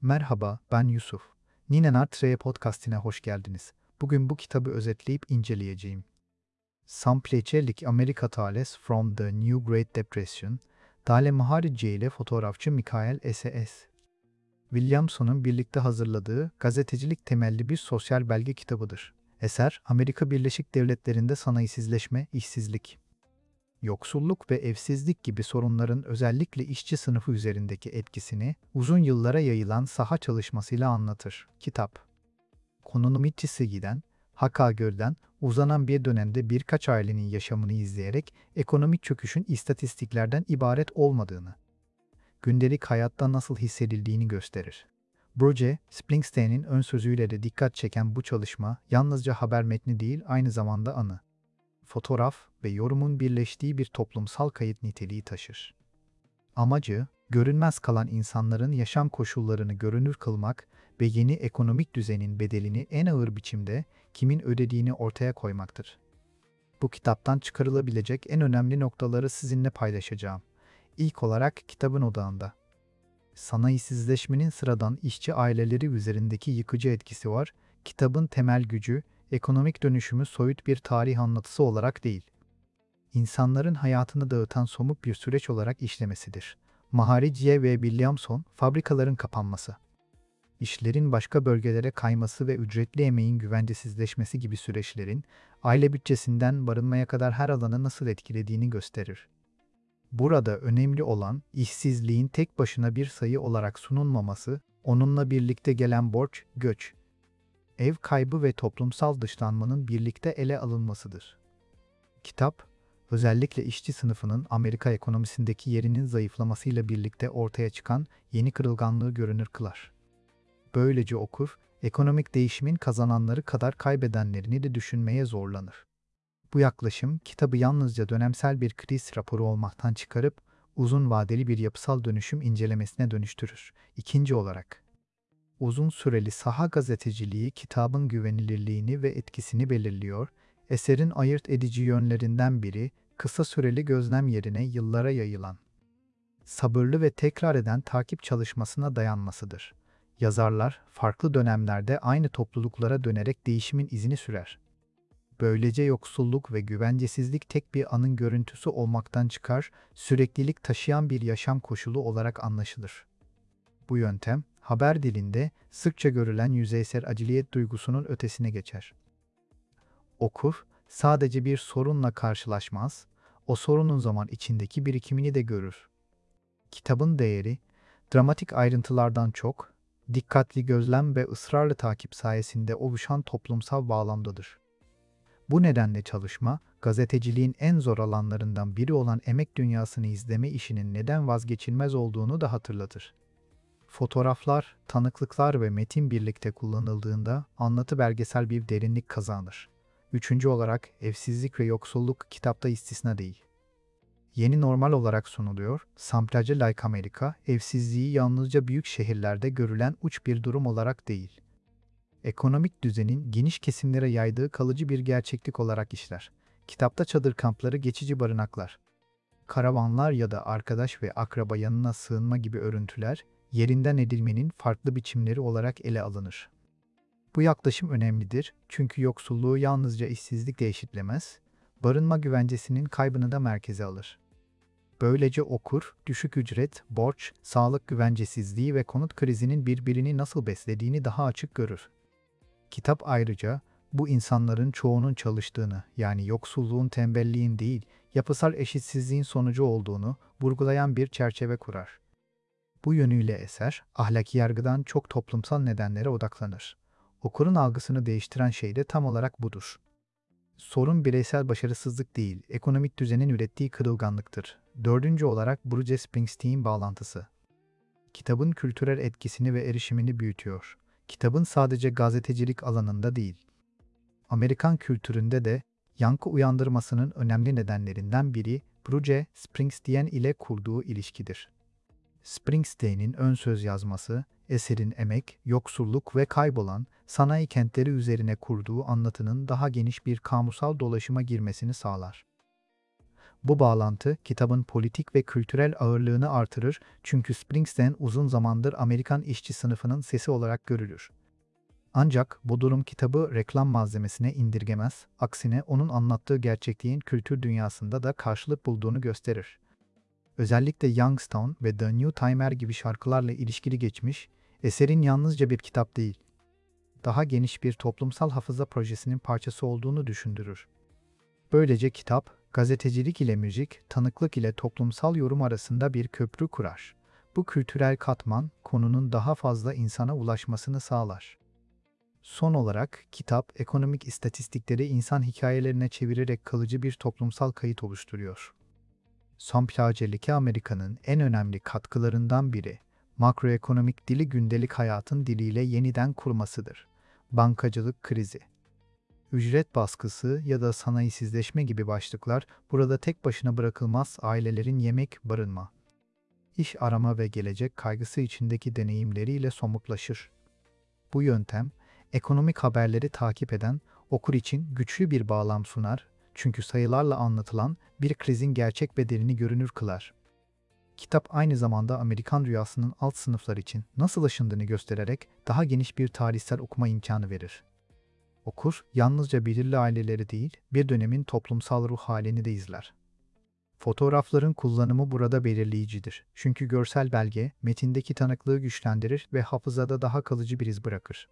Merhaba, ben Yusuf. Nine Nartre podcastine hoş geldiniz. Bugün bu kitabı özetleyip inceleyeceğim. Sampleçelik Amerika Tales from the New Great Depression, Dale Maharici ile fotoğrafçı Michael S.S. Williamson'un birlikte hazırladığı gazetecilik temelli bir sosyal belge kitabıdır. Eser, Amerika Birleşik Devletleri'nde sanayisizleşme, işsizlik, yoksulluk ve evsizlik gibi sorunların özellikle işçi sınıfı üzerindeki etkisini uzun yıllara yayılan saha çalışmasıyla anlatır. Kitap, konunun giden, Hakka-Göl'den uzanan bir dönemde birkaç ailenin yaşamını izleyerek ekonomik çöküşün istatistiklerden ibaret olmadığını, gündelik hayatta nasıl hissedildiğini gösterir. Bruce Springsteen'in ön sözüyle de dikkat çeken bu çalışma yalnızca haber metni değil, aynı zamanda anı, fotoğraf ve yorumun birleştiği bir toplumsal kayıt niteliği taşır. Amacı, görünmez kalan insanların yaşam koşullarını görünür kılmak ve yeni ekonomik düzenin bedelini en ağır biçimde kimin ödediğini ortaya koymaktır. Bu kitaptan çıkarılabilecek en önemli noktaları sizinle paylaşacağım. İlk olarak kitabın odağında. Sanayisizleşmenin sıradan işçi aileleri üzerindeki yıkıcı etkisi var. Kitabın temel gücü, ekonomik dönüşümü soyut bir tarih anlatısı olarak değil, insanların hayatını dağıtan somut bir süreç olarak işlemesidir. Maharici ve Williamson, fabrikaların kapanması, işlerin başka bölgelere kayması ve ücretli emeğin güvencesizleşmesi gibi süreçlerin, aile bütçesinden barınmaya kadar her alanı nasıl etkilediğini gösterir. Burada önemli olan, işsizliğin tek başına bir sayı olarak sunulmaması, onunla birlikte gelen borç, göç, ev kaybı ve toplumsal dışlanmanın birlikte ele alınmasıdır. Kitap, özellikle işçi sınıfının Amerika ekonomisindeki yerinin zayıflamasıyla birlikte ortaya çıkan yeni kırılganlığı görünür kılar. Böylece okur, ekonomik değişimin kazananları kadar kaybedenlerini de düşünmeye zorlanır. Bu yaklaşım, kitabı yalnızca dönemsel bir kriz raporu olmaktan çıkarıp, uzun vadeli bir yapısal dönüşüm incelemesine dönüştürür. İkinci olarak, uzun süreli saha gazeteciliği kitabın güvenilirliğini ve etkisini belirliyor. Eserin ayırt edici yönlerinden biri, kısa süreli gözlem yerine yıllara yayılan, sabırlı ve tekrar eden takip çalışmasına dayanmasıdır. Yazarlar, farklı dönemlerde aynı topluluklara dönerek değişimin izini sürer. Böylece yoksulluk ve güvencesizlik tek bir anın görüntüsü olmaktan çıkar, süreklilik taşıyan bir yaşam koşulu olarak anlaşılır. Bu yöntem, haber dilinde sıkça görülen yüzeysel aciliyet duygusunun ötesine geçer. Okur, sadece bir sorunla karşılaşmaz, o sorunun zaman içindeki birikimini de görür. Kitabın değeri, dramatik ayrıntılardan çok, dikkatli gözlem ve ısrarlı takip sayesinde oluşan toplumsal bağlamdadır. Bu nedenle çalışma, gazeteciliğin en zor alanlarından biri olan emek dünyasını izleme işinin neden vazgeçilmez olduğunu da hatırlatır. Fotoğraflar, tanıklıklar ve metin birlikte kullanıldığında anlatı belgesel bir derinlik kazanır. Üçüncü olarak evsizlik ve yoksulluk kitapta istisna değil. Yeni normal olarak sunuluyor, Samplacı Like Amerika, evsizliği yalnızca büyük şehirlerde görülen uç bir durum olarak değil, ekonomik düzenin geniş kesimlere yaydığı kalıcı bir gerçeklik olarak işler. Kitapta çadır kampları, geçici barınaklar, karavanlar ya da arkadaş ve akraba yanına sığınma gibi örüntüler, yerinden edilmenin farklı biçimleri olarak ele alınır. Bu yaklaşım önemlidir çünkü yoksulluğu yalnızca işsizlikle eşitlemez, barınma güvencesinin kaybını da merkeze alır. Böylece okur, düşük ücret, borç, sağlık güvencesizliği ve konut krizinin birbirini nasıl beslediğini daha açık görür. Kitap ayrıca, bu insanların çoğunun çalıştığını, yani yoksulluğun tembelliğin değil, yapısal eşitsizliğin sonucu olduğunu vurgulayan bir çerçeve kurar. Bu yönüyle eser, ahlaki yargıdan çok toplumsal nedenlere odaklanır. Okurun algısını değiştiren şey de tam olarak budur. Sorun bireysel başarısızlık değil, ekonomik düzenin ürettiği kırılganlıktır. Dördüncü olarak Bruce Springsteen bağlantısı. Kitabın kültürel etkisini ve erişimini büyütüyor. Kitabın sadece gazetecilik alanında değil, Amerikan kültüründe de yankı uyandırmasının önemli nedenlerinden biri Bruce Springsteen ile kurduğu ilişkidir. Springsteen'in ön söz yazması, eserin emek, yoksulluk ve kaybolan sanayi kentleri üzerine kurduğu anlatının daha geniş bir kamusal dolaşıma girmesini sağlar. Bu bağlantı kitabın politik ve kültürel ağırlığını artırır çünkü Springsteen uzun zamandır Amerikan işçi sınıfının sesi olarak görülür. Ancak bu durum kitabı reklam malzemesine indirgemez, aksine onun anlattığı gerçekliğin kültür dünyasında da karşılık bulduğunu gösterir. Özellikle Youngstown ve The New Timer gibi şarkılarla ilişkili geçmiş, eserin yalnızca bir kitap değil, daha geniş bir toplumsal hafıza projesinin parçası olduğunu düşündürür. Böylece kitap, gazetecilik ile müzik, tanıklık ile toplumsal yorum arasında bir köprü kurar. Bu kültürel katman, konunun daha fazla insana ulaşmasını sağlar. Son olarak, kitap, ekonomik istatistikleri insan hikayelerine çevirerek kalıcı bir toplumsal kayıt oluşturuyor. Samplagelike Amerika'nın en önemli katkılarından biri, makroekonomik dili gündelik hayatın diliyle yeniden kurmasıdır. Bankacılık krizi, ücret baskısı ya da sanayisizleşme gibi başlıklar burada tek başına bırakılmaz ailelerin yemek, barınma, iş arama ve gelecek kaygısı içindeki deneyimleriyle somutlaşır. Bu yöntem, ekonomik haberleri takip eden okur için güçlü bir bağlam sunar çünkü sayılarla anlatılan bir krizin gerçek bedelini görünür kılar. Kitap aynı zamanda Amerikan rüyasının alt sınıflar için nasıl aşındığını göstererek daha geniş bir tarihsel okuma imkanı verir. Okur, yalnızca belirli aileleri değil, bir dönemin toplumsal ruh halini de izler. Fotoğrafların kullanımı burada belirleyicidir. Çünkü görsel belge, metindeki tanıklığı güçlendirir ve hafızada daha kalıcı bir iz bırakır.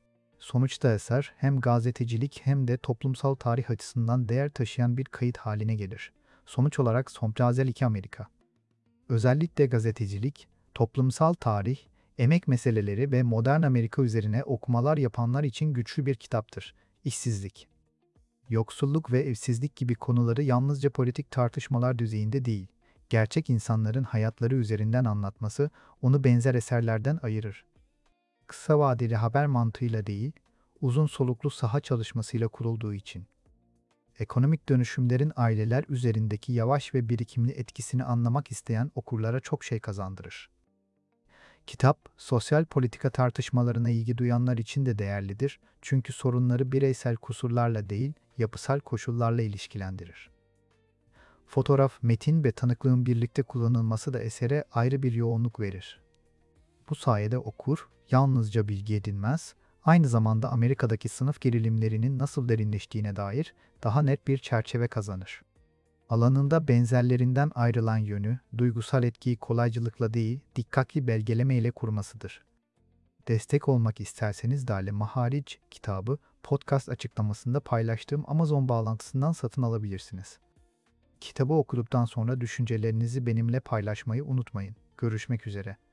Sonuçta eser, hem gazetecilik hem de toplumsal tarih açısından değer taşıyan bir kayıt haline gelir. Sonuç olarak Somplazel Amerika. Özellikle gazetecilik, toplumsal tarih, emek meseleleri ve modern Amerika üzerine okumalar yapanlar için güçlü bir kitaptır. İşsizlik, yoksulluk ve evsizlik gibi konuları yalnızca politik tartışmalar düzeyinde değil, gerçek insanların hayatları üzerinden anlatması onu benzer eserlerden ayırır. Kısa vadeli haber mantığıyla değil, uzun soluklu saha çalışmasıyla kurulduğu için. Ekonomik dönüşümlerin aileler üzerindeki yavaş ve birikimli etkisini anlamak isteyen okurlara çok şey kazandırır. Kitap, sosyal politika tartışmalarına ilgi duyanlar için de değerlidir çünkü sorunları bireysel kusurlarla değil, yapısal koşullarla ilişkilendirir. Fotoğraf, metin ve tanıklığın birlikte kullanılması da esere ayrı bir yoğunluk verir. Bu sayede okur, yalnızca bilgi edinmez, aynı zamanda Amerika'daki sınıf gerilimlerinin nasıl derinleştiğine dair daha net bir çerçeve kazanır. Alanında benzerlerinden ayrılan yönü, duygusal etkiyi kolaycılıkla değil, dikkatli belgeleme ile kurmasıdır. Destek olmak isterseniz Dale Maharic kitabı podcast açıklamasında paylaştığım Amazon bağlantısından satın alabilirsiniz. Kitabı okuduktan sonra düşüncelerinizi benimle paylaşmayı unutmayın. Görüşmek üzere.